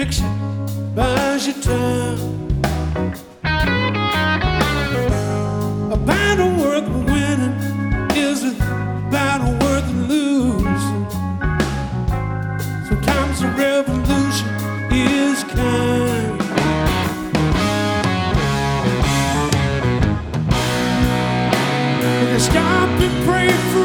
addiction buys you time. A battle worth winning is a battle worth losing. Sometimes a revolution is kind. Stop and pray for